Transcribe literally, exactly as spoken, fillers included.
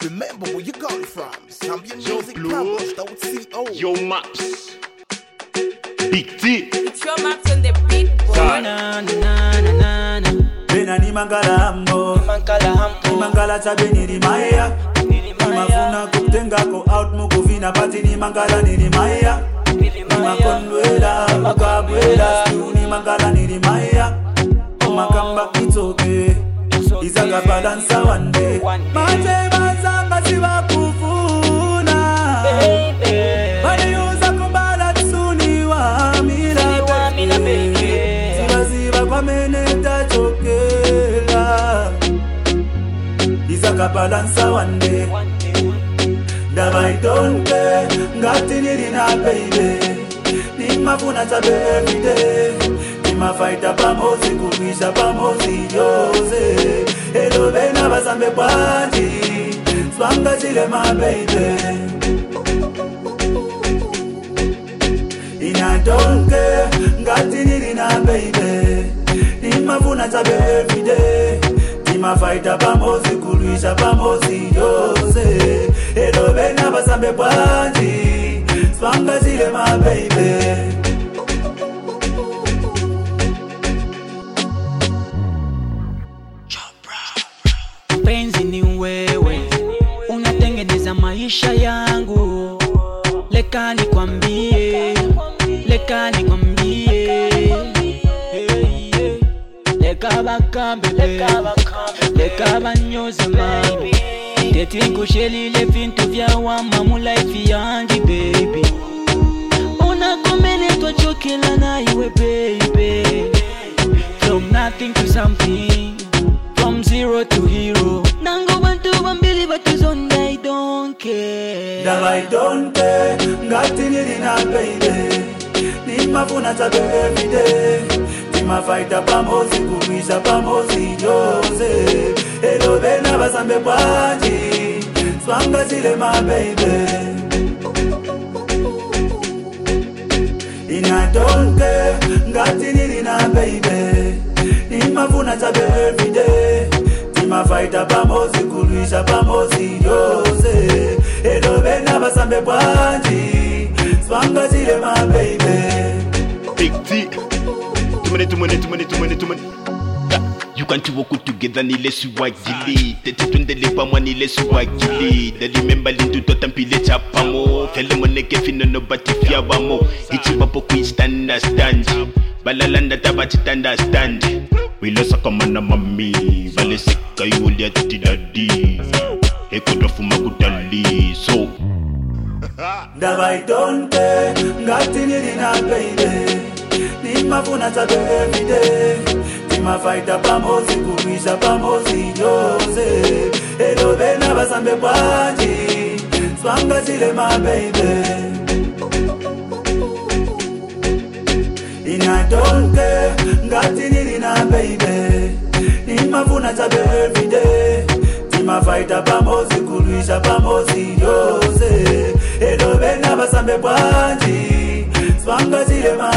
Remember where you got it from. Champion music power, don't C O. Yo Maps. Big T. It's your Maps on the beat, boy. Na na na na na. Bena ni mangala hambo, Mangala hambo. ni mangala chabeni ni maya. Ni mafuna kutenga ko out mukuvina pati ni mangala ni maya. Ni makondwela, makabwela, ni mangala ni maya. Makamba it's okay. Izaga balansa one day. Mate bazanga siwa kufuna. Bani yuza kumbala tsuni wa mila baby. Ziba ziba kwa meneta chokela. Izaga balansa one day. Daba itonke ngati nili na baby. Ni mafuna chabe every day. Ni mafaita pamozi kumisha pamozi yoze. Hello bena basambe kwaji. Swanga chile my baby. Inatonke ngati nili na baby. Ni mafuna chabe every day. Ni mafaita pamozi kumisha pamozi yoze. Hello bena basambe kwaji. Swanga chile my baby. Penzi ni wewe, unatengeneza maisha yangu. Leka nikwambie, leka nikwambie, hey, yeah. Leka bakambe, leka banyoze mami. Teti kushelile vintu vya wama mu life yangi baby. Unakomene twachokela na iwe baby. From nothing to something, from zero to hero. Nango bantu bambili batuzonda I don't care. Daba I don't care, ngati nili na baby. Ni mafuna chabe every day. Ni mafaita pamozi kumisha pamozi yoze. Hello bena basambe kwaji. Swanga chile my baby. Ina don't care, ngati nili na baby. Ni mafuna chabe every day. Ni mafaita pamozi kumisha pamozi yoze. Hello bena basambe kwaji. Swanga chile my baby. Big T. Too many, too many, too many, too many, too many. You can't walk together ni lesu wagili. Tete tundele pa mwa ni lesu wagili. Dali memba lindu tota mpile chapamo. Fele moneke fino no bati fia wamo. Ichi wapo kui stand stand. Balalanda tabachi tanda stand. Wilosa kama na mami. Vale seka yulia titi dadi. Eko dofu magudali. So Daba I don't care, ngati nili na baby. Ni mafuna chabe every day. Ni mafaita pamozi kumisha pamozi yoze. Hello bena basambe kwaji. Swanga chile my baby. Ina don't care, ngati nili na baby. Ni mafuna chabe every day. Ni mafaita pamozi kumisha pamozi yoze. Hello bena basambe kwaji. Swanga chile my